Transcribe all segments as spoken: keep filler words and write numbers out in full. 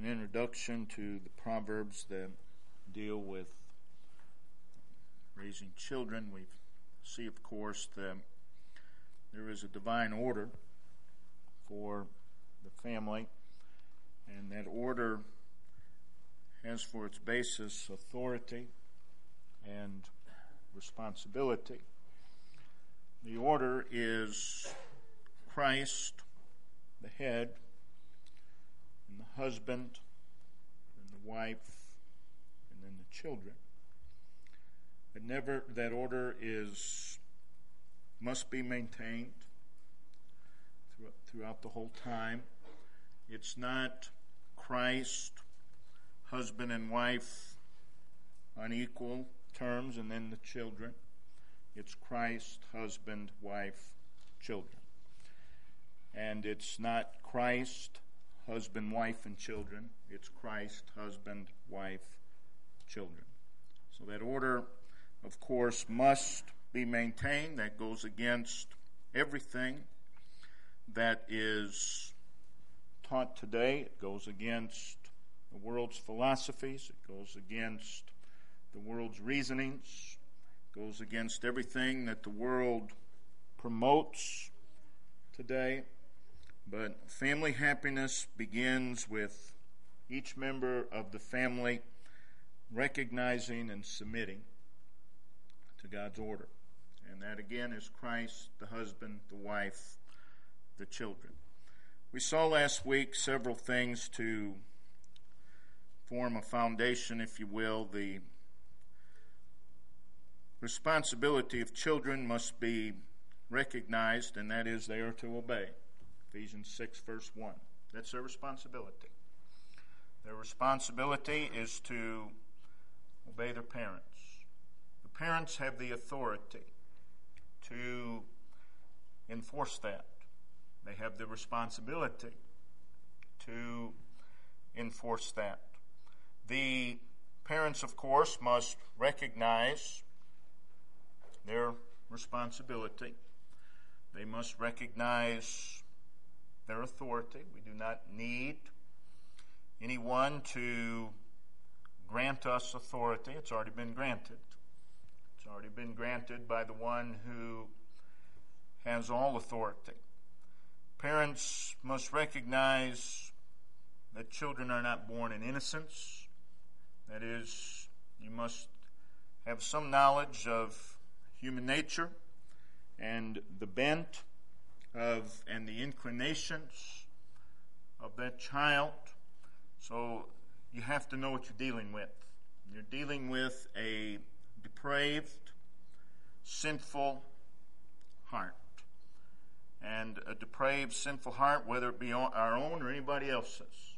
an introduction to the Proverbs that deal with raising children, we see, of course, that there is a divine order for the family, and that order has for its basis authority and responsibility. The order is Christ, the head, and the husband, and the wife, and then the children. But never that order is must be maintained throughout the whole time. It's not Christ, husband and wife on equal terms, and then the children. It's Christ, husband, wife, children. And it's not Christ, husband, wife, and children. It's Christ, husband, wife, children. So that order, of course, must be maintained. That goes against everything that is taught today. It goes against the world's philosophies. It goes against the world's reasonings. It goes against everything that the world promotes today. But family happiness begins with each member of the family recognizing and submitting to God's order. And that again is Christ, the husband, the wife, the children. We saw last week several things to form a foundation, if you will. The responsibility of children must be recognized, and that is they are to obey. Ephesians six, verse one. That's their responsibility. Their responsibility is to obey their parents. The parents have the authority to enforce that. They have the responsibility to enforce that. The parents, of course, must recognize their responsibility. They must recognize their authority. We do not need anyone to grant us authority. It's already been granted. It's already been granted by the one who has all authority. Parents must recognize that children are not born in innocence. That is, you must have some knowledge of human nature and the bent of and the inclinations of that child. So you have to know what you're dealing with. You're dealing with a depraved, sinful heart. And a depraved, sinful heart, whether it be our own or anybody else's,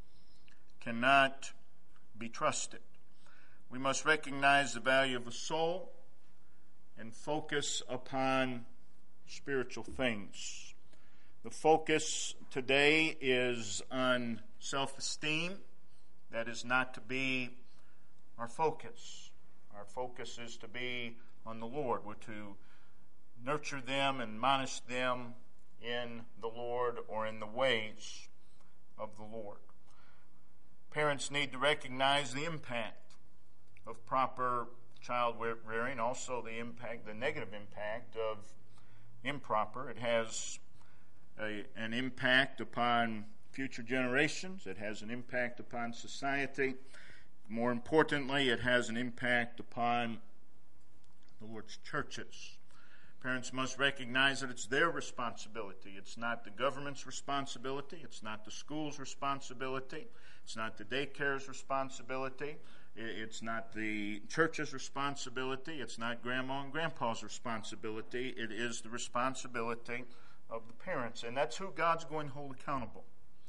cannot be trusted. We must recognize the value of a soul and focus upon spiritual things. The focus today is on self-esteem. That is not to be our focus. Our focus is to be on the Lord. We're to nurture them and admonish them in the Lord or in the ways of the Lord. Parents need to recognize the impact of proper child rearing, also the impact, the negative impact of improper. It has a, an impact upon future generations. It has an impact upon society. More importantly, it has an impact upon the Lord's churches. Parents must recognize that it's their responsibility. It's not the government's responsibility. It's not the school's responsibility. It's not the daycare's responsibility. It's not the church's responsibility. It's not grandma and grandpa's responsibility. It is the responsibility of the parents. And that's who God's going to hold accountable.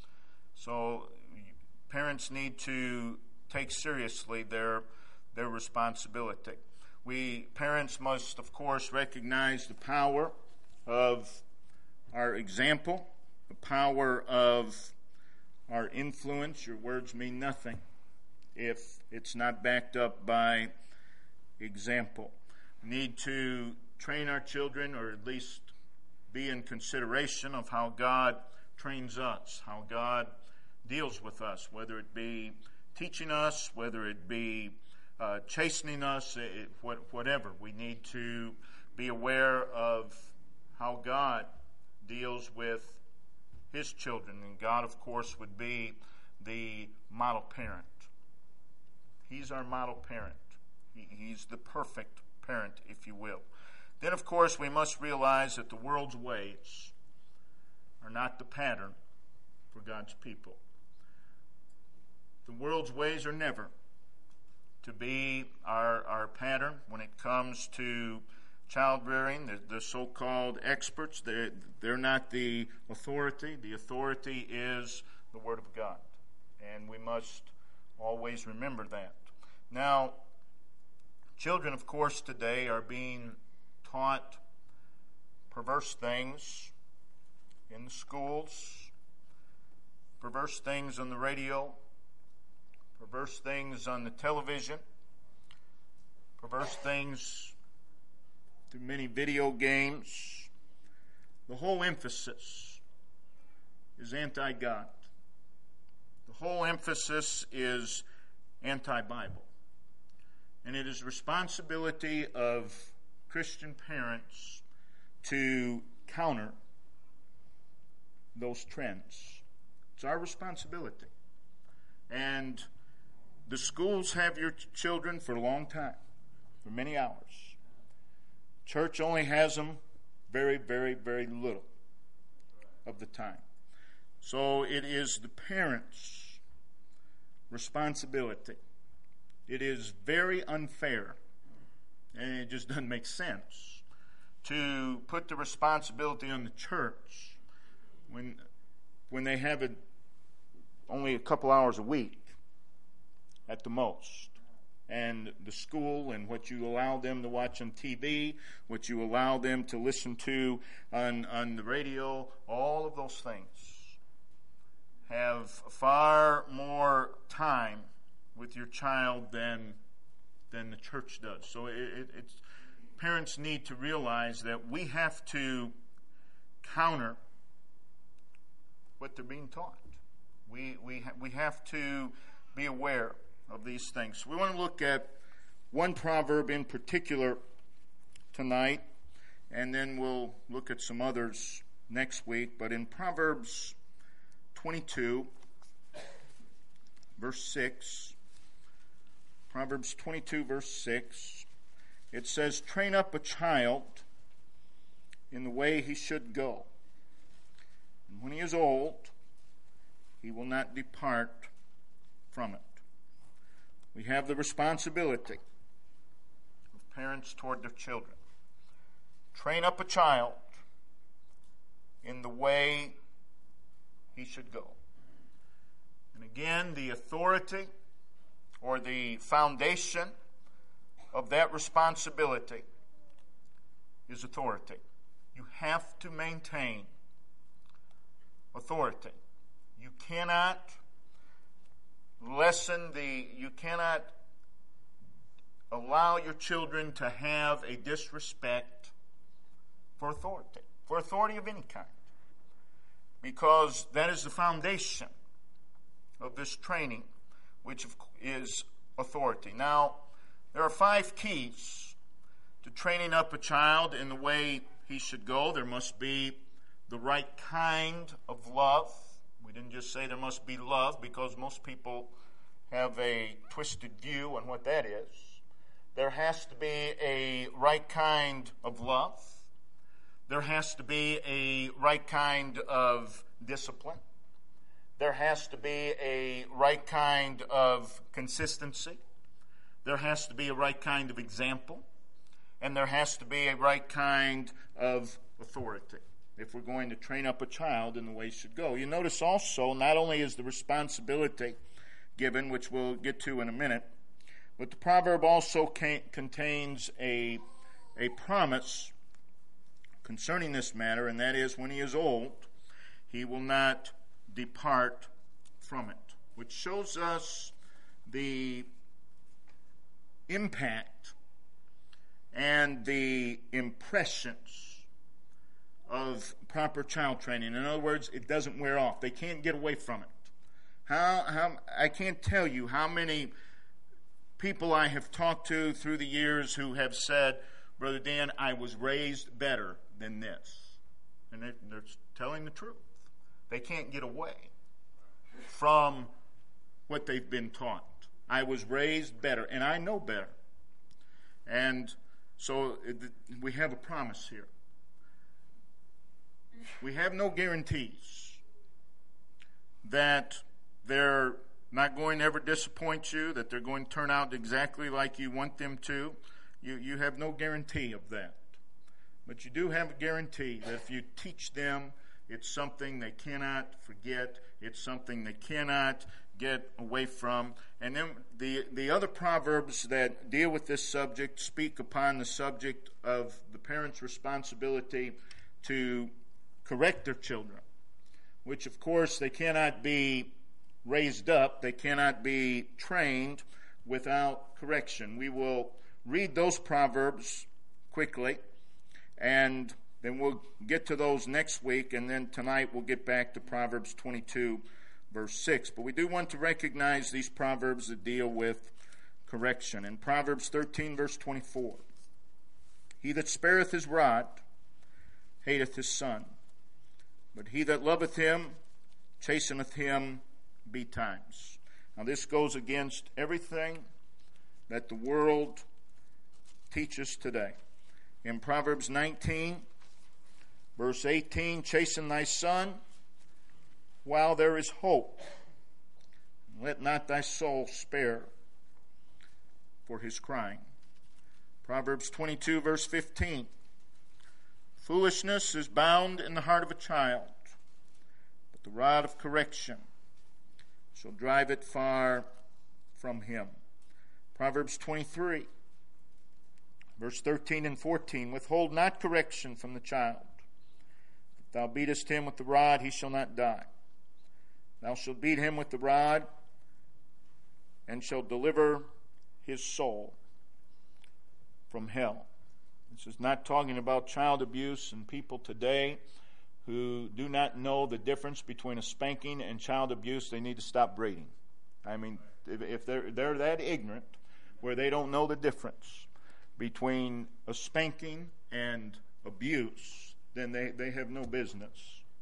So parents need to take seriously their, their responsibility. We, parents must, of course, recognize the power of our example, the power of our influence. Your words mean nothing if it's not backed up by example. We need to train our children, or at least be in consideration of how God trains us, how God deals with us, whether it be teaching us, whether it be uh, chastening us, it, what, whatever. We need to be aware of how God deals with his children. And God, of course, would be the model parent. He's our model parent. He, he's the perfect parent, if you will. Then, of course, we must realize that the world's ways are not the pattern for God's people. The world's ways are never to be our, our pattern when it comes to child rearing. The, the so-called experts, they're, they're not the authority. The authority is the Word of God. And we must always remember that. Now, children, of course, today are being taught perverse things in the schools, perverse things on the radio, perverse things on the television, perverse things through many video games. The whole emphasis is anti-God. The whole emphasis is anti-Bible. And it is the responsibility of Christian parents to counter those trends. It's our responsibility. And the schools have your children for a long time, for many hours. Church only has them very, very, very little of the time. So it is the parents' responsibility. It is very unfair, and it just doesn't make sense, to put the responsibility on the church when when they have it only a couple hours a week at the most. And the school and what you allow them to watch on T V, what you allow them to listen to on, on the radio, all of those things have far more time with your child than than the church does. So it, it, it's parents need to realize that we have to counter what they're being taught. We we ha- we have to be aware of these things. We want to look at one proverb in particular tonight, and then we'll look at some others next week. But in Proverbs twenty-two, verse six, Proverbs twenty-two, verse six, it says, "Train up a child in the way he should go, and when he is old, he will not depart from it." We have the responsibility of parents toward their children. Train up a child in the way he should go. And again, the authority or the foundation of that responsibility is authority. You have to maintain authority. You cannot lessen the, you cannot allow your children to have a disrespect for authority, for authority of any kind, because that is the foundation of this training, which is authority. Now, there are five keys to training up a child in the way he should go. There must be the right kind of love. We didn't just say there must be love, because most people have a twisted view on what that is. There has to be a right kind of love. There has to be a right kind of discipline. There has to be a right kind of consistency. There has to be a right kind of example. And there has to be a right kind of authority if we're going to train up a child in the way he should go. You notice also, not only is the responsibility given, which we'll get to in a minute, but the proverb also ca- contains a, a promise concerning this matter, and that is, when he is old, he will not depart from it, which shows us the impact and the impressions of proper child training. In other words, it doesn't wear off. They can't get away from it. How, how I can't tell you how many people I have talked to through the years who have said, Brother Dan, I was raised better than this. And they're, they're telling the truth. They can't get away from what they've been taught. I was raised better, and I know better. And so we have a promise here. We have no guarantees that they're not going to ever disappoint you, that they're going to turn out exactly like you want them to. You, you have no guarantee of that. But you do have a guarantee that if you teach them, it's something they cannot forget. It's something they cannot get away from. And then the, the other proverbs that deal with this subject speak upon the subject of the parents' responsibility to correct their children, which of course they cannot be raised up, they cannot be trained without correction. We will read those proverbs quickly, and then we'll get to those next week, and then tonight we'll get back to Proverbs twenty-two, verse six. But we do want to recognize these proverbs that deal with correction. In Proverbs thirteen, verse twenty-four, he that spareth his rod hateth his son, but he that loveth him chasteneth him betimes. Now this goes against everything that the world teaches today. In Proverbs nineteen, verse eighteen, chasten thy son while there is hope. Let not thy soul spare for his crying. Proverbs twenty-two, verse fifteen, foolishness is bound in the heart of a child, but the rod of correction shall drive it far from him. Proverbs twenty-three, verse thirteen and fourteen, withhold not correction from the child. If thou beatest him with the rod, he shall not die. Thou shalt beat him with the rod, and shall deliver his soul from hell. This is not talking about child abuse and people today who do not know the difference between a spanking and child abuse. They need to stop braiding. I mean, if, if they're, they're that ignorant where they don't know the difference between a spanking and abuse, then they, they have no business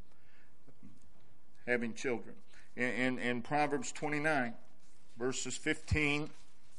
having children. In, in, in Proverbs twenty-nine, verses fifteen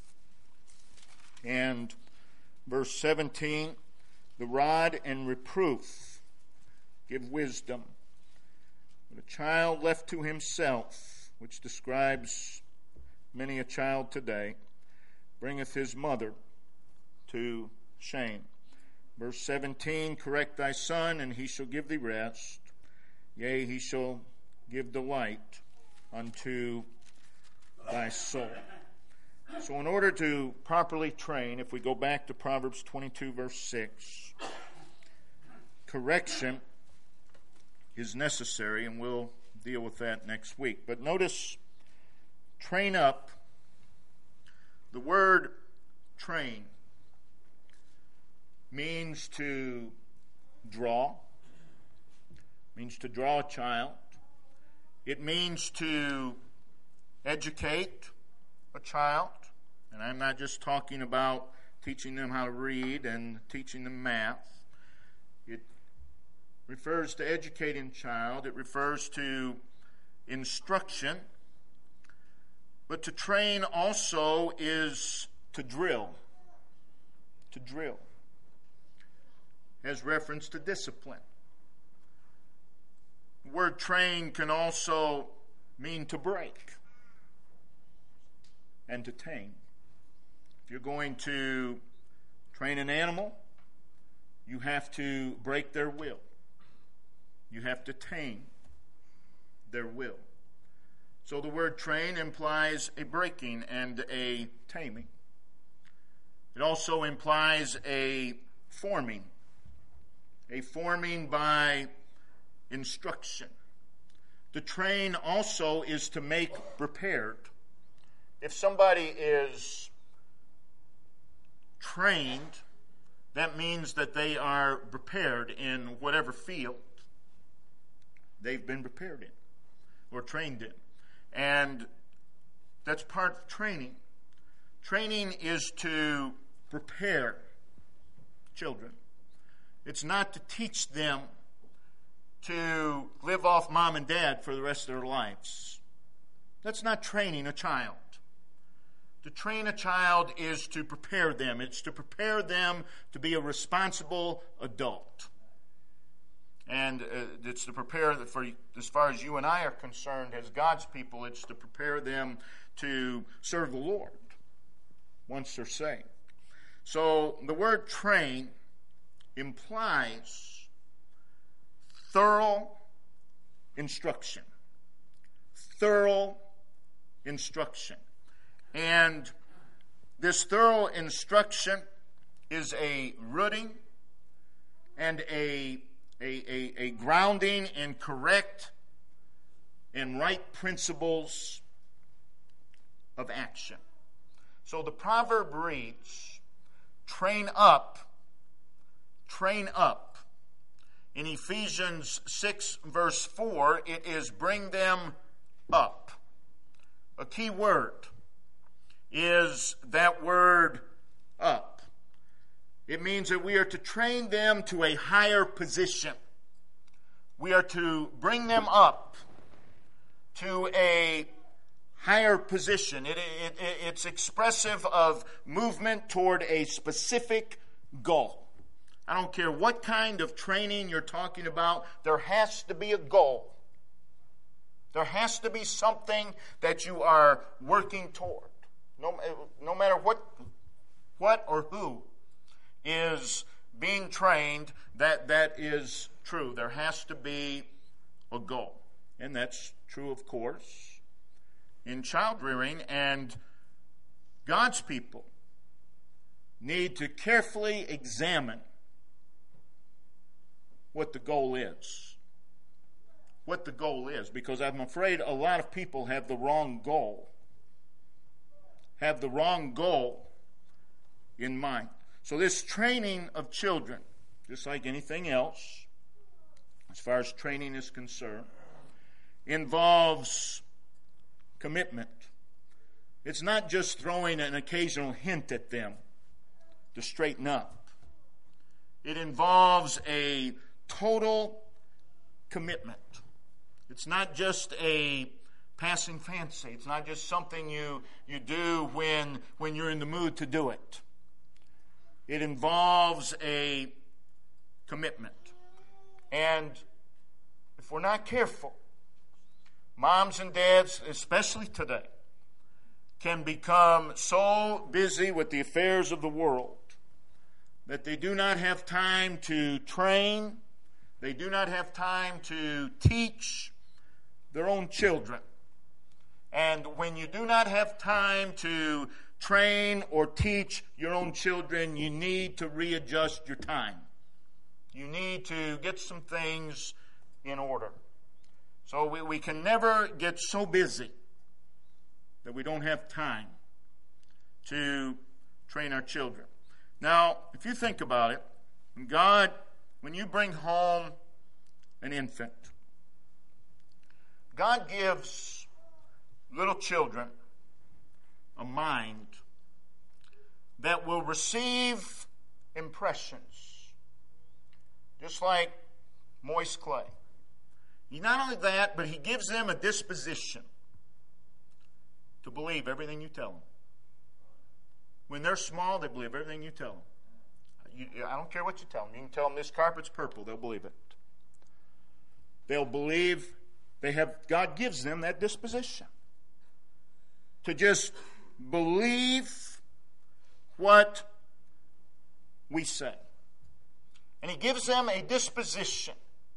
and verse seventeen, the rod and reproof give wisdom, but a child left to himself, which describes many a child today, bringeth his mother to shame. Verse seventeen, correct thy son, and he shall give thee rest. Yea, he shall give delight unto thy soul. So in order to properly train, if we go back to Proverbs twenty-two, verse six, correction is necessary, and we'll deal with that next week. But notice, train up. The word train means to draw, means to draw a child. It means to educate a child. And I'm not just talking about teaching them how to read and teaching them math. It refers to educating a child. It refers to instruction. But to train also is to drill. To drill has reference to discipline. The word train can also mean to break and to tame. If you're going to train an animal, you have to break their will. You have to tame their will. So the word train implies a breaking and a taming. It also implies a forming. A forming by instruction. To train also is to make prepared. If somebody is trained, that means that they are prepared in whatever field they've been prepared in or trained in. And that's part of training. Training is to prepare children. It's not to teach them to live off mom and dad for the rest of their lives. That's not training a child. To train a child is to prepare them. It's to prepare them to be a responsible adult. And uh, it's to prepare, for, as far as you and I are concerned, as God's people, it's to prepare them to serve the Lord once they're saved. So the word train implies thorough instruction. Thorough instruction. And this thorough instruction is a rooting and a, a, a, a grounding in correct and right principles of action. So the proverb reads, train up, train up. In Ephesians six, verse four, it is bring them up. A key word is that word up. It means that we are to train them to a higher position. We are to bring them up to a higher position. It, it, it, it's expressive of movement toward a specific goal. I don't care what kind of training you're talking about, there has to be a goal. There has to be something that you are working toward. No, no matter what, what or who is being trained, that, that is true. There has to be a goal. And that's true, of course, in child rearing. And God's people need to carefully examine what the goal is. What the goal is. Because I'm afraid a lot of people have the wrong goal. Have the wrong goal in mind. So this training of children, just like anything else, as far as training is concerned, involves commitment. It's not just throwing an occasional hint at them to straighten up. It involves a total commitment. It's not just a passing fancy. It's not just something you, you do when, when you're in the mood to do it. It involves a commitment. And if we're not careful, moms and dads, especially today, can become so busy with the affairs of the world that they do not have time to train, they do not have time to teach their own children. And when you do not have time to train or teach your own children, you need to readjust your time. You need to get some things in order. So we, we can never get so busy that we don't have time to train our children. Now, if you think about it, God, when you bring home an infant, God gives little children a mind that will receive impressions, just like moist clay. He not only that, but he gives them a disposition to believe everything you tell them. When they're small, they believe everything you tell them. You, I don't care what you tell them. You can tell them this carpet's purple. They'll believe it. They'll believe they have, God gives them that disposition to just believe what we say. And he gives them a disposition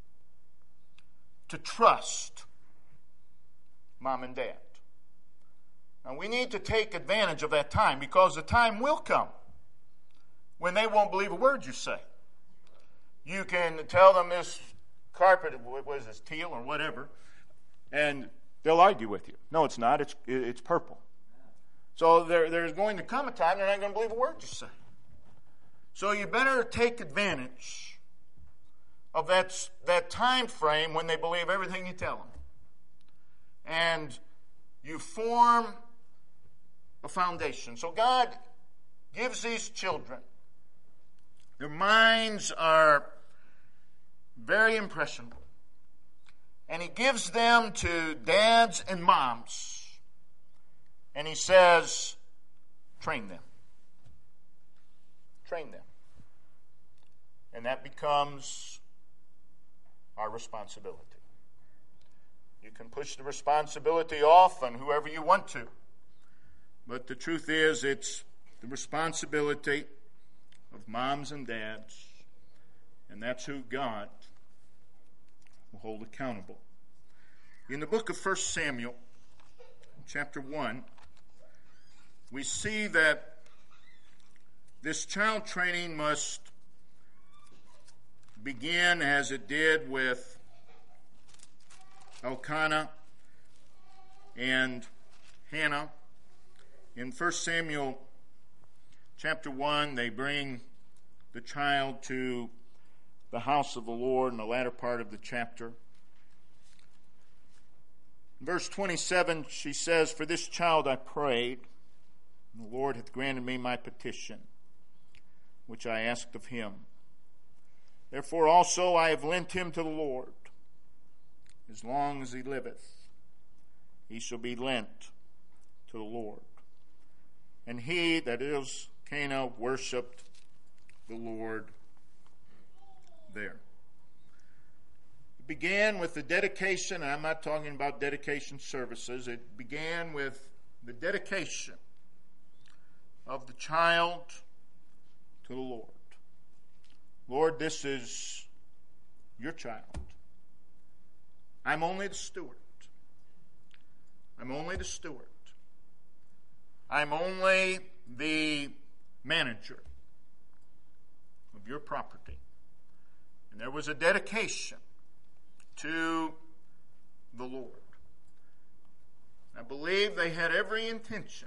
to trust mom and dad. Now we need to take advantage of that time, because the time will come when they won't believe a word you say. You can tell them this carpet, what is this, teal or whatever, and they'll argue with you. No, it's not. It's it's purple. So there, there's going to come a time they're not going to believe a word you say. So you better take advantage of that, that time frame when they believe everything you tell them. And you form a foundation. So God gives these children, their minds are very impressionable. And he gives them to dads and moms. And he says, train them. Train them. And that becomes our responsibility. You can push the responsibility off on whoever you want to. But the truth is, it's the responsibility of moms and dads. And that's who God will hold accountable. In the book of First Samuel, chapter one, we see that this child training must begin as it did with Elkanah and Hannah. In First Samuel chapter one, they bring the child to the house of the Lord in the latter part of the chapter. In verse twenty-seven, she says, "For this child I prayed, and the Lord hath granted me my petition, which I asked of him. Therefore also I have lent him to the Lord. As long as he liveth, he shall be lent to the Lord." And he, that is Cana, worshipped the Lord there. It began with the dedication, and I'm not talking about dedication services. It began with the dedication of the child to the Lord. Lord, this is your child. I'm only the steward. I'm only the steward. I'm only the manager of your property. And there was a dedication to the Lord. I believe they had every intention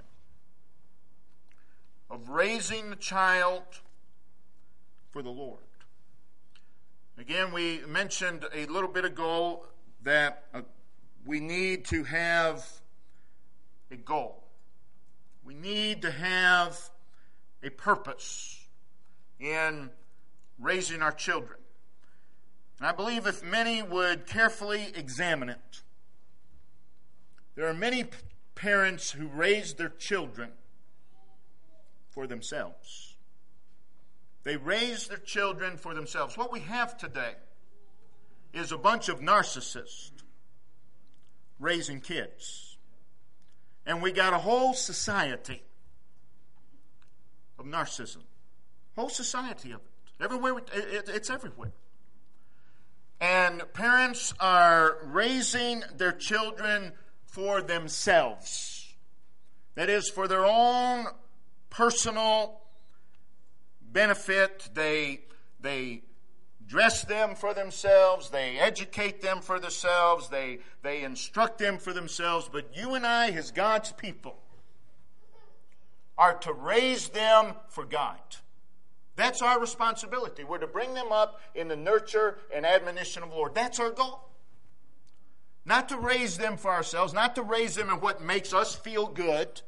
of raising the child for the Lord. Again, we mentioned a little bit ago that uh, we need to have a goal. We need to have a purpose in raising our children. And I believe if many would carefully examine it, there are many p- parents who raise their children for themselves. They raise their children for themselves. What we have today is a bunch of narcissists raising kids. And we got a whole society of narcissism. Whole society of it. Everywhere, we, it, it's everywhere. And parents are raising their children for themselves. That is, for their own personal benefit. They, they dress them for themselves. They educate them for themselves. They, they instruct them for themselves. But you and I, as God's people, are to raise them for God. That's our responsibility. We're to bring them up in the nurture and admonition of the Lord. That's our goal. Not to raise them for ourselves, not to raise them in what makes us feel good,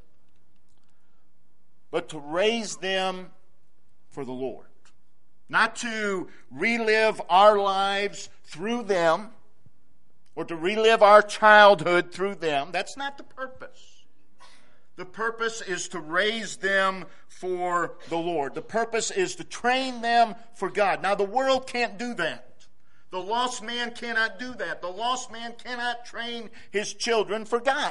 but to raise them for the Lord. Not to relive our lives through them, or to relive our childhood through them. That's not the purpose. The purpose is to raise them for the Lord. The purpose is to train them for God. Now, the world can't do that. The lost man cannot do that. The lost man cannot train his children for God.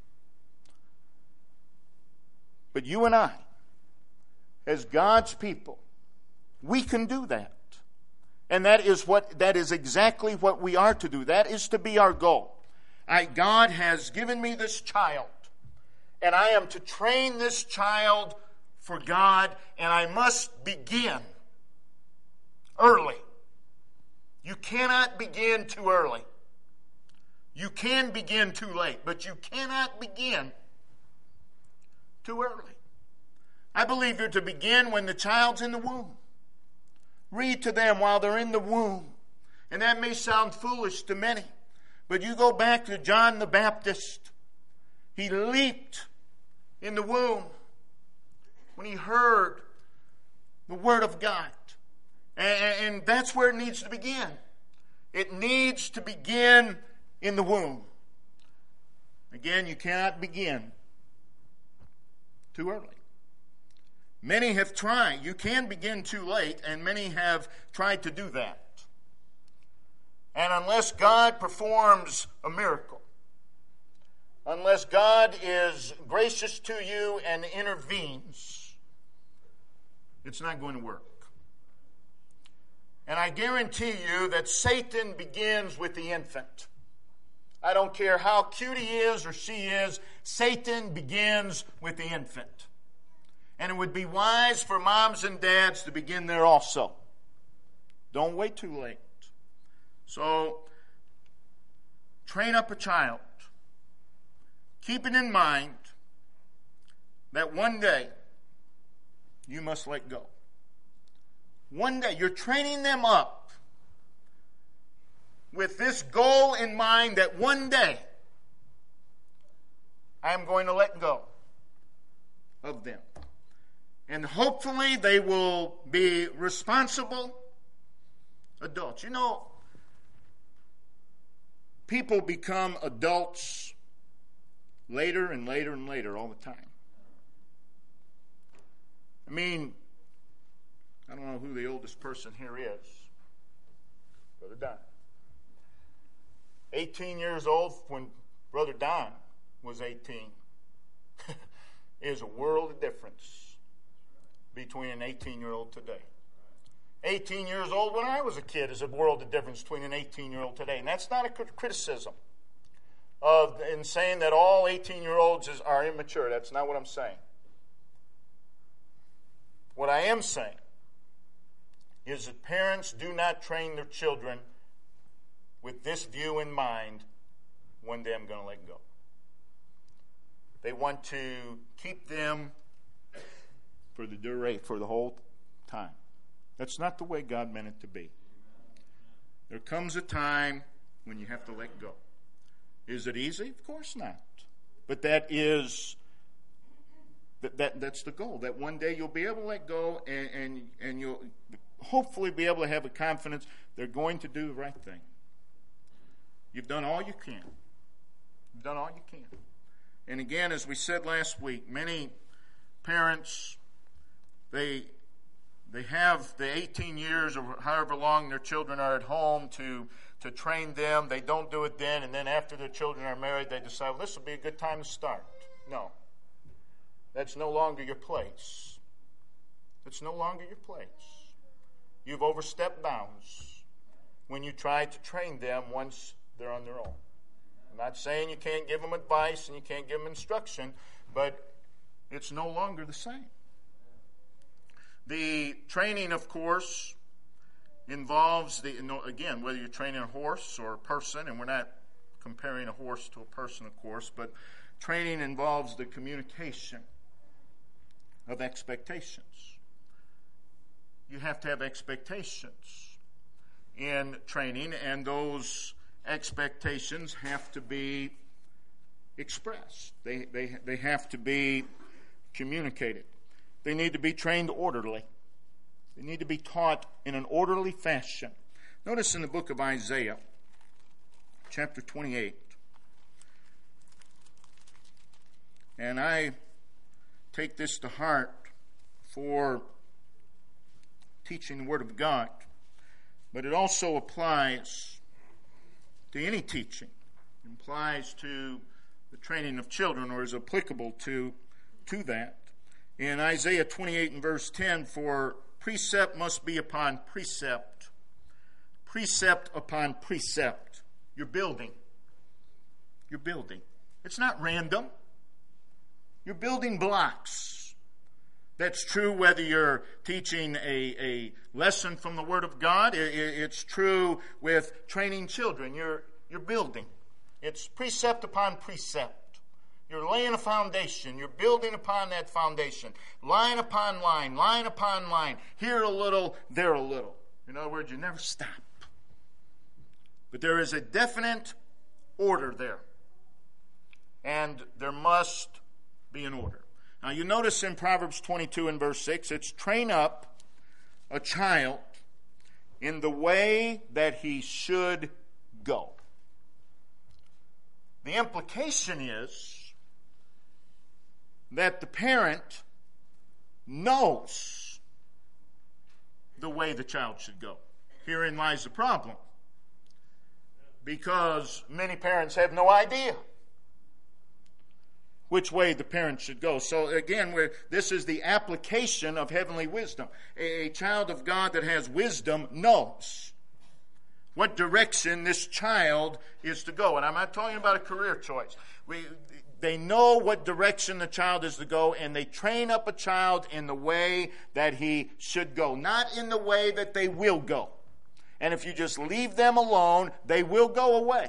But you and I, as God's people, we can do that. And that is what that is exactly what we are to do. That is to be our goal. I, God has given me this child, and I am to train this child for God, and I must begin early. You cannot begin too early. You can begin too late, but you cannot begin too early. I believe you're to begin when the child's in the womb. Read to them while they're in the womb. And that may sound foolish to many, but you go back to John the Baptist He leaped in the womb when he heard the Word of God. And, and that's where it needs to begin. It needs to begin in the womb. Again, you cannot begin too early. Many have tried. You can begin too late, and many have tried to do that. And unless God performs a miracle, unless God is gracious to you and intervenes, it's not going to work. And I guarantee you that Satan begins with the infant. I don't care how cute he is or she is, Satan begins with the infant. And it would be wise for moms and dads to begin there also. Don't wait too late. So, train up a child. Keep it in mind that one day you must let go. One day, you're training them up with this goal in mind that one day I am going to let go of them. And hopefully they will be responsible adults. You know, people become adults later and later and later all the time. I mean, I don't know who the oldest person here is. Brother Don. eighteen years old when Brother Don was eighteen. Is a world of difference between an eighteen-year-old today. eighteen years old when I was a kid is a world of difference between an eighteen-year-old today. And that's not a criticism of in saying that all eighteen-year-olds is, are immature. That's not what I'm saying. What I am saying is that parents do not train their children with this view in mind: one day I'm going to let go. They want to keep them for the duration, for the whole time. That's not the way God meant it to be. There comes a time when you have to let go. Is it easy? Of course not. But that is that, that that's the goal. That one day you'll be able to let go, and, and and you'll hopefully be able to have a confidence they're going to do the right thing. You've done all you can. You've done all you can. And again, as we said last week, many parents, they they have the eighteen years or however long their children are at home to, to train them. They don't do it then, and then after their children are married, they decide, well, this will be a good time to start. No. That's no longer your place. It's no longer your place. You've overstepped bounds when you try to train them once they're on their own. I'm not saying you can't give them advice and you can't give them instruction, but it's no longer the same. The training, of course, involves, the again, whether you're training a horse or a person, and we're not comparing a horse to a person, of course, but training involves the communication of expectations. You have to have expectations in training, and those expectations have to be expressed. They, they, they have to be communicated. They need to be trained orderly. They need to be taught in an orderly fashion. Notice in the book of Isaiah, chapter twenty-eight, and I take this to heart for teaching the Word of God, but it also applies to any teaching. It applies to the training of children, or is applicable to, to that. In Isaiah twenty-eight and verse ten, for precept must be upon precept, precept upon precept. You're building. You're building. It's not random. You're building blocks. That's true whether you're teaching a, a lesson from the Word of God. It, it, it's true with training children. You're, you're building. It's precept upon precept. You're laying a foundation. You're building upon that foundation. Line upon line, line upon line. Here a little, there a little. In other words, you never stop. But there is a definite order there. and there must be an order. Now you notice in Proverbs twenty-two and verse six, it's train up a child in the way that he should go. The implication is that the parent knows the way the child should go. Herein lies the problem, because many parents have no idea which way the parent should go. So again, we're, this is the application of heavenly wisdom. A, a child of God that has wisdom knows what direction this child is to go. And I'm not talking about a career choice. We, they know what direction the child is to go, and they train up a child in the way that he should go, not in the way that they will go. And if you just leave them alone, they will go away.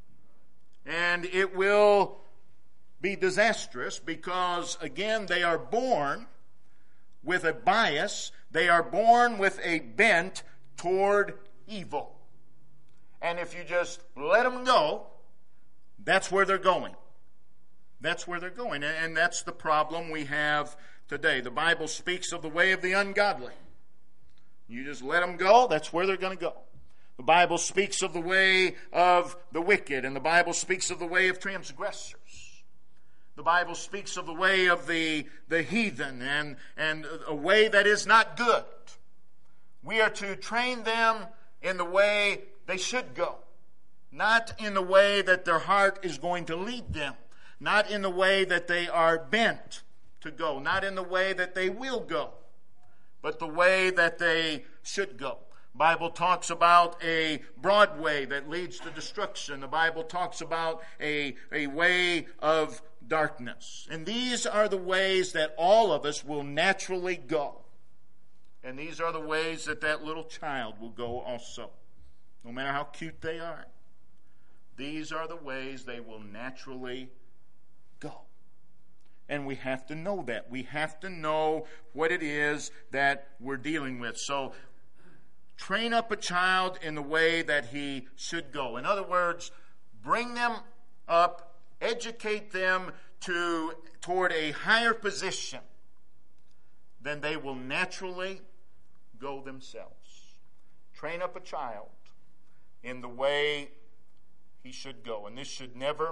And it will be disastrous because, again, they are born with a bias. They are born with a bent toward evil. And if you just let them go, that's where they're going. That's where they're going. And that's the problem we have today. The Bible speaks of the way of the ungodly. You just let them go, that's where they're going to go. The Bible speaks of the way of the wicked, and the Bible speaks of the way of transgressors. The Bible speaks of the way of the, the heathen and, and a way that is not good. We are to train them in the way they should go, not in the way that their heart is going to lead them, not in the way that they are bent to go, not in the way that they will go, but the way that they should go. The Bible talks about a broad way that leads to destruction. The Bible talks about a, a way of darkness. And these are the ways that all of us will naturally go. And these are the ways that that little child will go also. No matter how cute they are. These are the ways they will naturally go. And we have to know that. We have to know what it is that we're dealing with. So, train up a child in the way that he should go. In other words, bring them up, educate them to toward a higher position than they will naturally go themselves. Train up a child in the way he should go. And this should never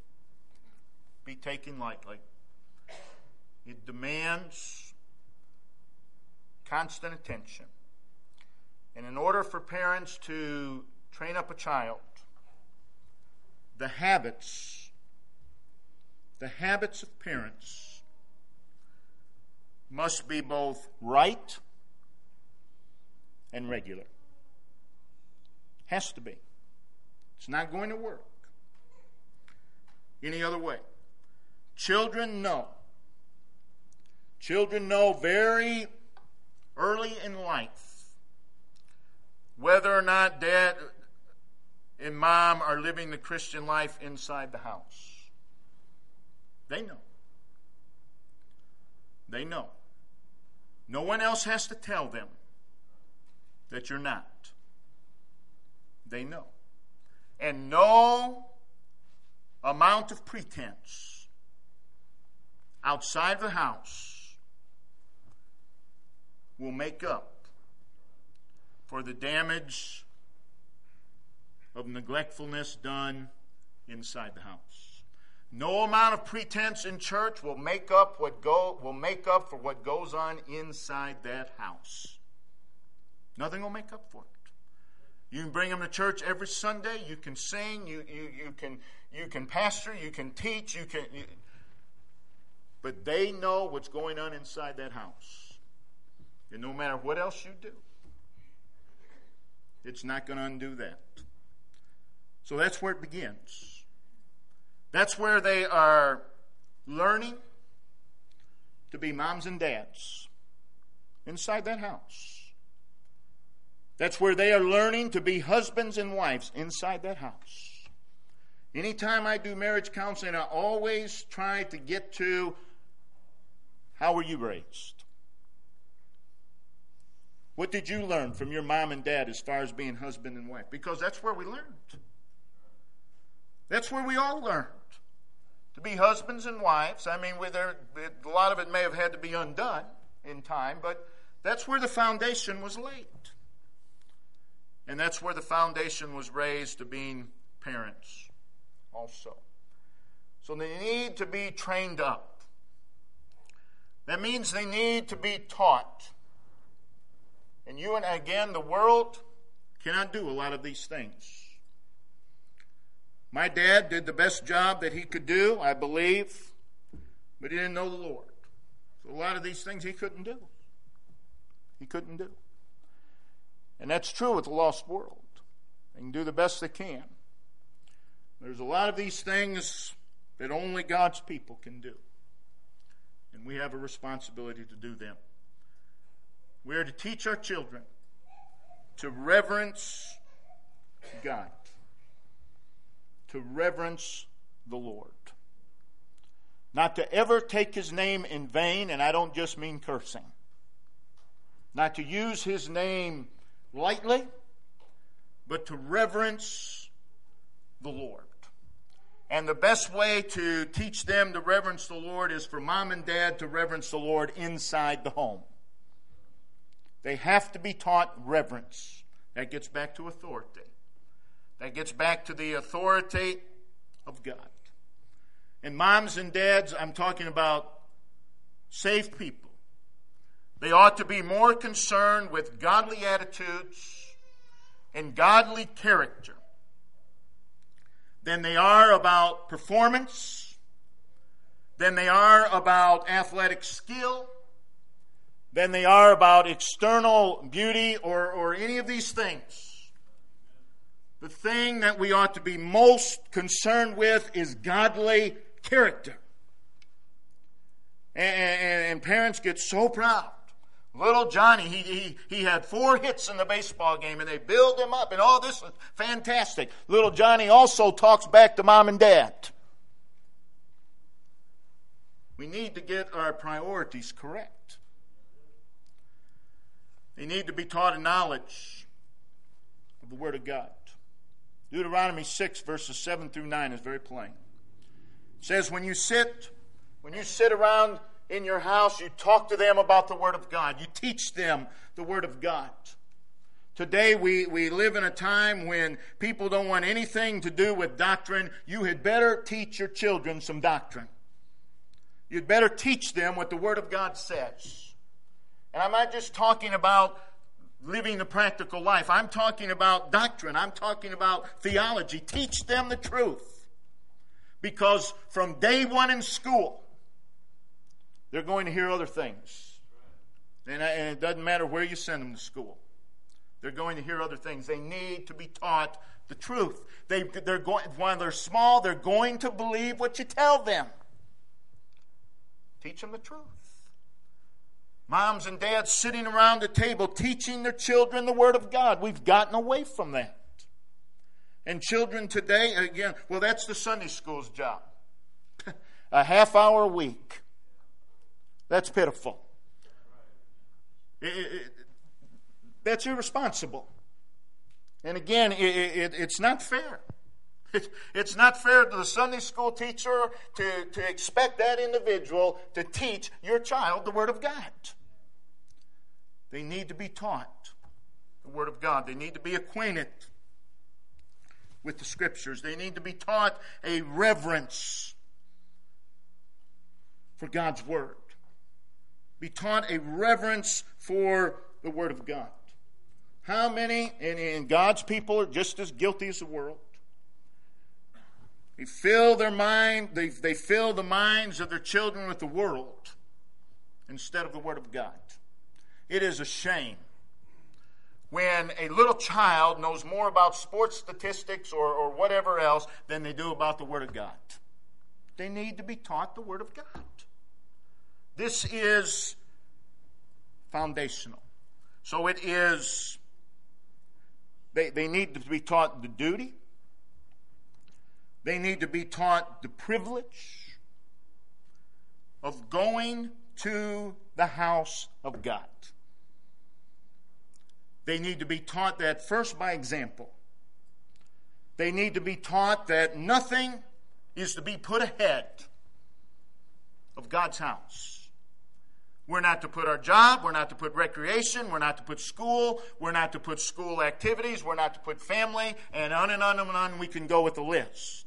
be taken lightly. It demands constant attention. And in order for parents to train up a child, the habits, the habits of parents must be both right and regular. Has to be. It's not going to work any other way. Children know. Children know very early in life whether or not dad and mom are living the Christian life inside the house. They know. They know. No one else has to tell them that you're not. They know. And no amount of pretense outside the house will make up for the damage of neglectfulness done inside the house. No amount of pretense in church will make up what go will make up for what goes on inside that house. Nothing will make up for it. You can bring them to church every Sunday. You can sing. You you you can you can pastor. You can teach. You can. You, but they know what's going on inside that house, and no matter what else you do, it's not going to undo that. So that's where it begins. That's where they are learning to be moms and dads inside that house. That's where they are learning to be husbands and wives inside that house. Anytime I do marriage counseling, I always try to get to, how were you raised? What did you learn from your mom and dad as far as being husband and wife? Because that's where we learned. That's where we all learned. to be husbands and wives. I mean, there, a lot of it may have had to be undone in time, but that's where the foundation was laid. And that's where the foundation was raised to being parents also. So they need to be trained up. That means they need to be taught. And you and again, the world cannot do a lot of these things. My dad did the best job that he could do, I believe, but he didn't know the Lord. So a lot of these things he couldn't do. He couldn't do. And that's true with the lost world. They can do the best they can. There's a lot of these things that only God's people can do. And we have a responsibility to do them. We are to teach our children to reverence God, to reverence the Lord. Not to ever take His name in vain, and I don't just mean cursing. Not to use His name lightly, but to reverence the Lord. And the best way to teach them to reverence the Lord is for mom and dad to reverence the Lord inside the home. They have to be taught reverence. That gets back to authority. That gets back to the authority of God. And moms and dads, I'm talking about saved people. They ought to be more concerned with godly attitudes and godly character than they are about performance, than they are about athletic skill, than they are about external beauty or, or any of these things. The thing that we ought to be most concerned with is godly character. And, and, and parents get so proud. Little Johnny, he, he, he had four hits in the baseball game, and they build him up, and all this is fantastic. Little Johnny also talks back to mom and dad. We need to get our priorities correct. They need to be taught a knowledge of the Word of God. Deuteronomy six, verses seven through nine is very plain. It says, when you sit, when you sit around in your house, you talk to them about the Word of God. You teach them the Word of God. Today we, we live in a time when people don't want anything to do with doctrine. You had better teach your children some doctrine. You'd better teach them what the Word of God says. And I'm not just talking about living the practical life. I'm talking about doctrine. I'm talking about theology. Teach them the truth. Because from day one in school, they're going to hear other things. And it doesn't matter where you send them to school. They're going to hear other things. They need to be taught the truth. They, they're going, while they're small, they're going to believe what you tell them. Teach them the truth. Moms and dads sitting around the table teaching their children the Word of God. We've gotten away from that. And children today, again, well, that's the Sunday school's job. A half hour a week. That's pitiful. It, it, that's irresponsible. And again, it, it, it's not fair. It, it's not fair to the Sunday school teacher to, to expect that individual to teach your child the Word of God. They need to be taught the Word of God. They need to be acquainted with the Scriptures. They need to be taught a reverence for God's Word. Be taught a reverence for the Word of God. How many, and, and God's people are just as guilty as the world. They fill their mind, they, they fill the minds of their children with the world instead of the Word of God. It is a shame when a little child knows more about sports statistics or, or whatever else than they do about the Word of God. They need to be taught the Word of God. This is foundational. So it is, they, they need to be taught the duty. They need to be taught the privilege of going to the house of God. They need to be taught that first by example. They need to be taught that nothing is to be put ahead of God's house. We're not to put our job, we're not to put recreation, we're not to put school, we're not to put school activities, we're not to put family, and on and on and on we can go with the list.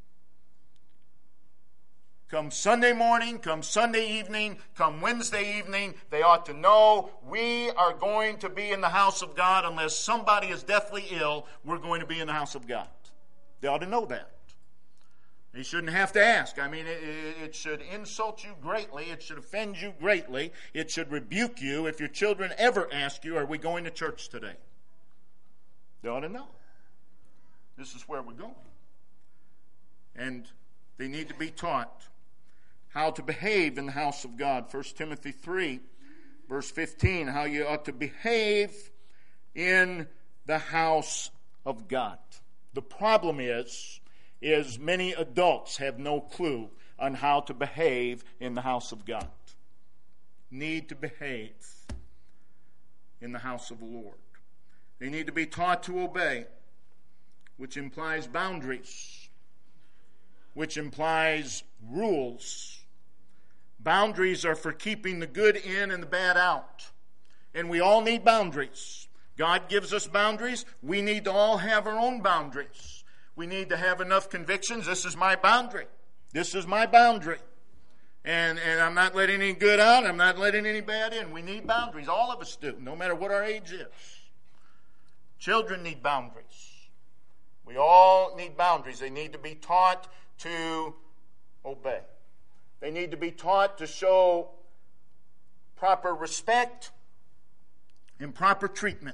Come Sunday morning, come Sunday evening, come Wednesday evening, they ought to know we are going to be in the house of God. Unless somebody is deathly ill, we're going to be in the house of God. They ought to know that. You shouldn't have to ask. I mean, it, it should insult you greatly. It should offend you greatly. It should rebuke you if your children ever ask you, are we going to church today? They ought to know. This is where we're going. And they need to be taught how to behave in the house of God. First Timothy three, verse fifteen, how you ought to behave in the house of God. The problem is, is many adults have no clue on how to behave in the house of God. Need to behave in the house of the Lord. They need to be taught to obey, which implies boundaries, which implies rules. Boundaries are for keeping the good in and the bad out. And we all need boundaries. God gives us boundaries. We need to all have our own boundaries. We need to have enough convictions. This is my boundary. This is my boundary. And, and I'm not letting any good out. I'm not letting any bad in. We need boundaries. All of us do, no matter what our age is. Children need boundaries. We all need boundaries. They need to be taught to obey. They need to be taught to show proper respect and proper treatment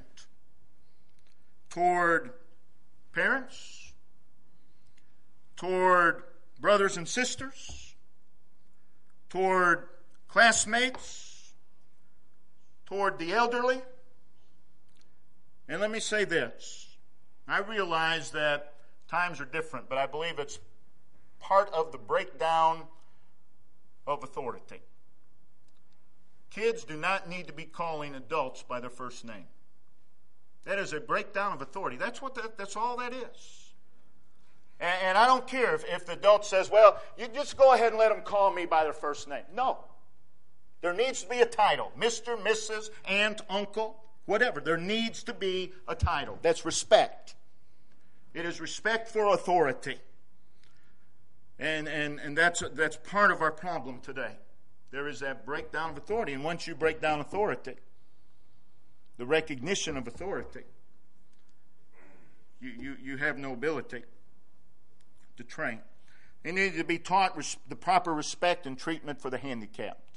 toward parents, toward brothers and sisters, toward classmates, toward the elderly. And let me say this. I realize that times are different, but I believe it's part of the breakdown of authority. Kids do not need to be calling adults by their first name. That is a breakdown of authority. That's what that, that's all that is. And, and I don't care if, if the adult says, well, you just go ahead and let them call me by their first name. No. There needs to be a title. Mister, Missus, Aunt, Uncle, whatever. There needs to be a title. That's respect. It is respect for authority. And, and, and that's, that's part of our problem today. There is that breakdown of authority. And once you break down authority, the recognition of authority, you, you, you have no ability to train. They need to be taught res- the proper respect and treatment for the handicapped.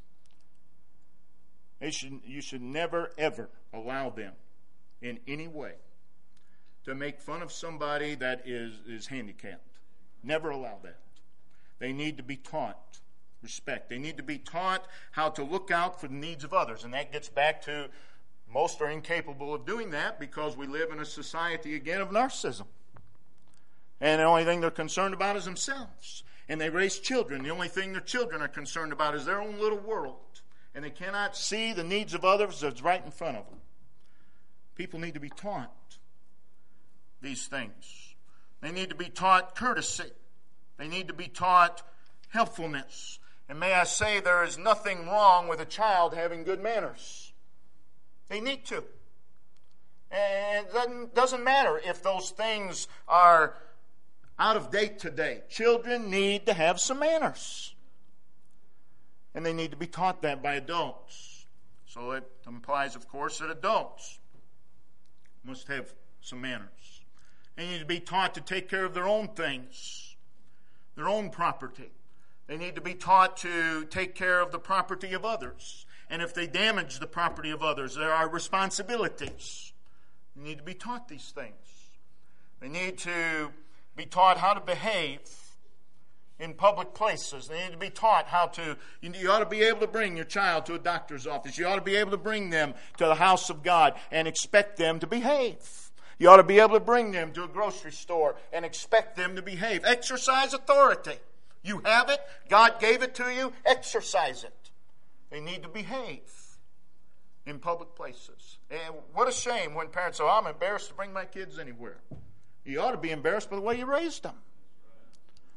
They should, you should never, ever allow them in any way to make fun of somebody that is, is handicapped. Never allow that. They need to be taught respect. They need to be taught how to look out for the needs of others. And that gets back to most are incapable of doing that because we live in a society, again, of narcissism. And the only thing they're concerned about is themselves. And they raise children. The only thing their children are concerned about is their own little world. And they cannot see the needs of others that's right in front of them. People need to be taught these things. They need to be taught courtesy. They need to be taught helpfulness. And may I say, there is nothing wrong with a child having good manners. They need to. And it doesn't, doesn't matter if those things are out of date today. Children need to have some manners. And they need to be taught that by adults. So it implies, of course, that adults must have some manners. They need to be taught to take care of their own things, their own property. They need to be taught to take care of the property of others. And if they damage the property of others, there are responsibilities. They need to be taught these things. They need to be taught how to behave in public places. They need to be taught how to, you, you ought to be able to bring your child to a doctor's office. You ought to be able to bring them to the house of God and expect them to behave. You ought to be able to bring them to a grocery store and expect them to behave. Exercise authority. You have it. God gave it to you. Exercise it. They need to behave in public places. And what a shame when parents say, oh, I'm embarrassed to bring my kids anywhere. You ought to be embarrassed by the way you raised them.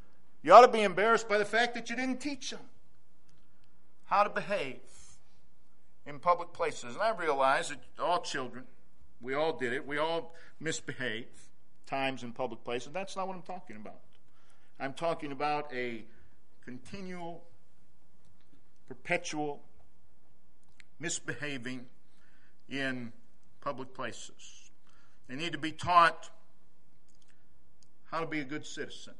You ought to be embarrassed by the fact that you didn't teach them how to behave in public places. And I realize that all children, we all did it. We all misbehave times in public places. That's not what I'm talking about. I'm talking about a continual, perpetual misbehaving in public places. They need to be taught how to be a good citizen.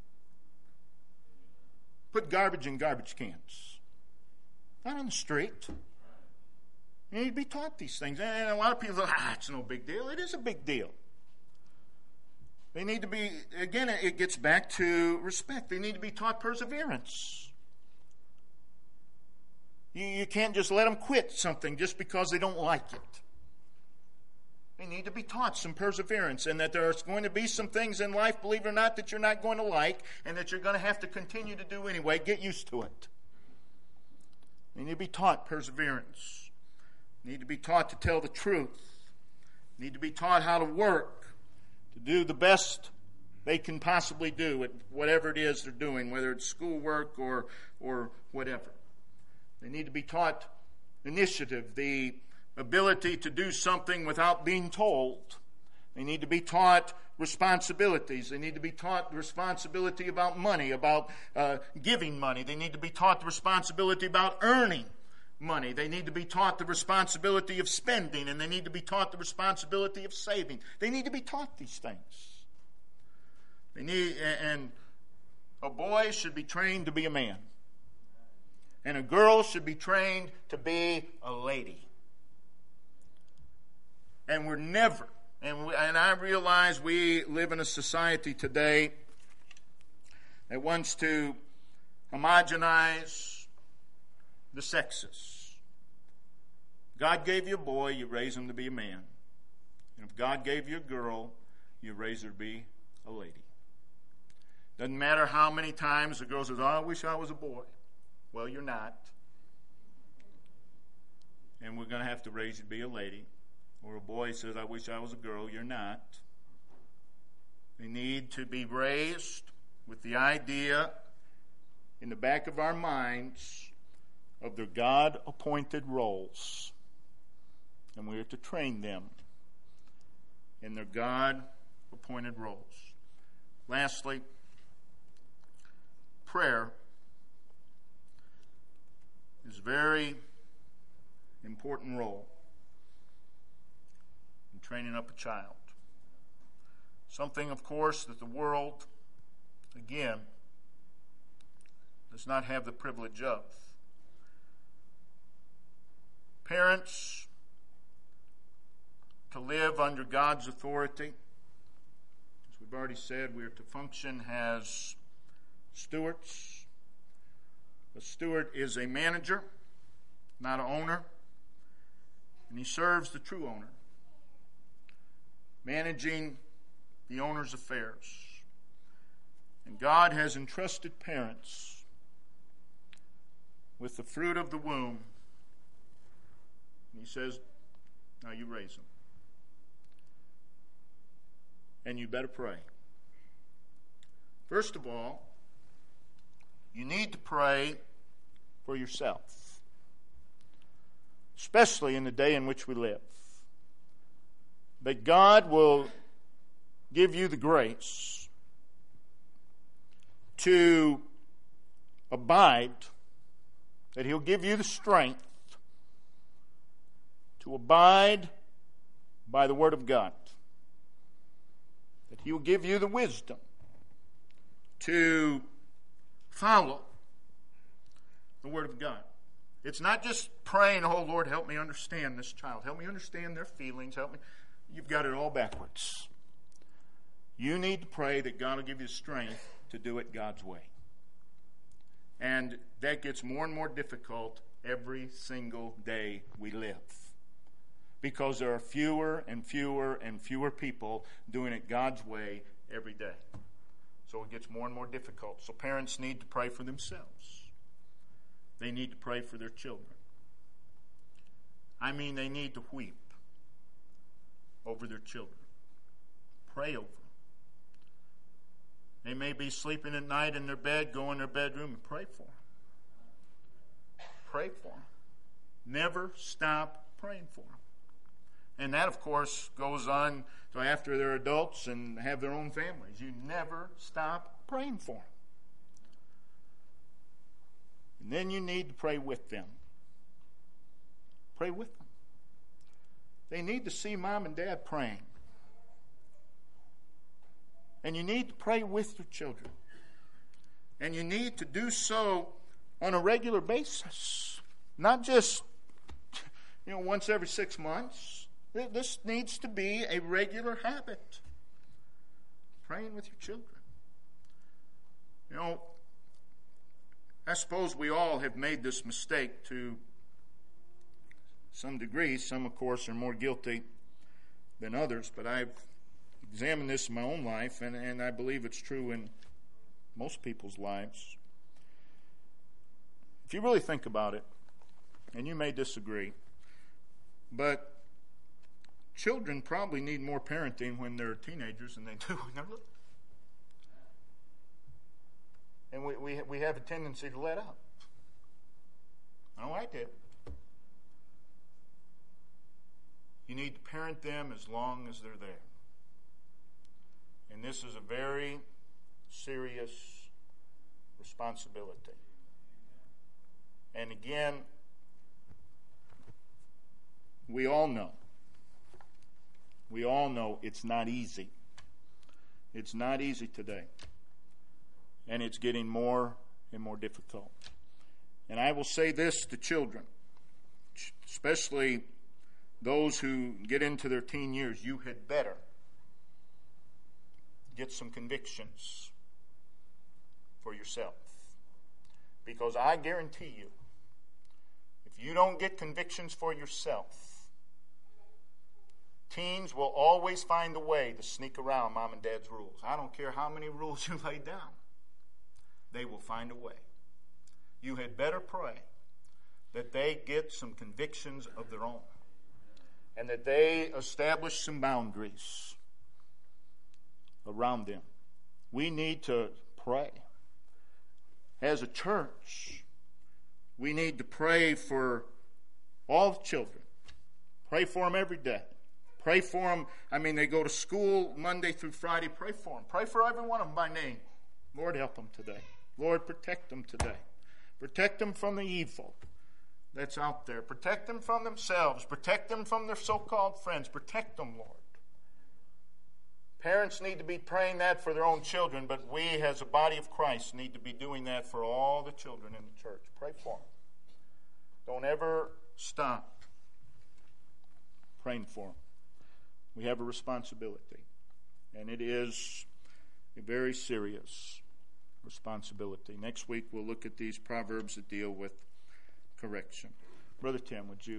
Put garbage in garbage cans. Not on the street. You need to be taught these things. And a lot of people say, ah, it's no big deal. It is a big deal. They need to be, again, it gets back to respect. They need to be taught perseverance. You, you can't just let them quit something just because they don't like it. They need to be taught some perseverance, and that there's going to be some things in life, believe it or not, that you're not going to like and that you're going to have to continue to do anyway. Get used to it. They need to be taught perseverance. They need to be taught to tell the truth. They need to be taught how to work, to do the best they can possibly do at whatever it is they're doing, whether it's schoolwork or, or whatever. They need to be taught initiative, the ability to do something without being told. They need to be taught responsibilities. They need to be taught the responsibility about money, about uh, giving money. They need to be taught the responsibility about earning money. They need to be taught the responsibility of spending, and they need to be taught the responsibility of saving. They need to be taught these things. They need, and a boy should be trained to be a man, and a girl should be trained to be a lady. And we're never, and, we, and I realize we live in a society today that wants to homogenize the sexes. God gave you a boy, you raise him to be a man. And if God gave you a girl, you raise her to be a lady. Doesn't matter how many times the girl says, oh, I wish I was a boy. Well, you're not. And we're going to have to raise you to be a lady. Or a boy says, I wish I was a girl. You're not. They need to be raised with the idea in the back of our minds of their God-appointed roles. And we are to train them in their God-appointed roles. Lastly, prayer is a very important role in training up a child. Something, of course, that the world, again, does not have the privilege of. Parents, to live under God's authority, as we've already said, we are to function as stewards. A steward is a manager, not an owner, and he serves the true owner, managing the owner's affairs. And God has entrusted parents with the fruit of the womb. And he says, now you raise them. And you better pray. First of all, you need to pray for yourself, especially in the day in which we live, that God will give you the grace to abide, that He'll give you the strength to abide by the Word of God, that He will give you the wisdom to follow the Word of God. It's not just praying, oh Lord, help me understand this child. Help me understand their feelings. Help me. You've got it all backwards. You need to pray that God will give you the strength to do it God's way. And that gets more and more difficult every single day we live, because there are fewer and fewer and fewer people doing it God's way every day. So it gets more and more difficult. So parents need to pray for themselves. They need to pray for their children. I mean, they need to weep over their children. Pray over them. They may be sleeping at night in their bed. Go in their bedroom and pray for them. Pray for them. Never stop praying for them. And that, of course, goes on to after they're adults and have their own families. You never stop praying for them. And then you need to pray with them. Pray with them. They need to see mom and dad praying. And you need to pray with your children. And you need to do so on a regular basis. Not just, you know, once every six months. This needs to be a regular habit. Praying with your children. You know, I suppose we all have made this mistake to some degree. Some, of course, are more guilty than others, but I've examined this in my own life, and, and I believe it's true in most people's lives. If you really think about it, and you may disagree, but children probably need more parenting when they're teenagers than they do when they're little. And we, we, we have a tendency to let up. I know I did. You need to parent them as long as they're there. And this is a very serious responsibility. And again, we all know. We all know it's not easy. It's not easy today. And it's getting more and more difficult. And I will say this to children, especially those who get into their teen years, you had better get some convictions for yourself. Because I guarantee you, if you don't get convictions for yourself, teens will always find a way to sneak around mom and dad's rules. I don't care how many rules you lay down. They will find a way. You had better pray that they get some convictions of their own and that they establish some boundaries around them. We need to pray. As a church, we need to pray for all the children. Pray for them every day. Pray for them. I mean, they go to school Monday through Friday. Pray for them. Pray for every one of them by name. Lord, help them today. Lord, protect them today. Protect them from the evil that's out there. Protect them from themselves. Protect them from their so-called friends. Protect them, Lord. Parents need to be praying that for their own children, but we as a body of Christ need to be doing that for all the children in the church. Pray for them. Don't ever stop praying for them. We have a responsibility, and it is a very serious responsibility. Next week we'll look at these proverbs that deal with correction. Brother Tim, would you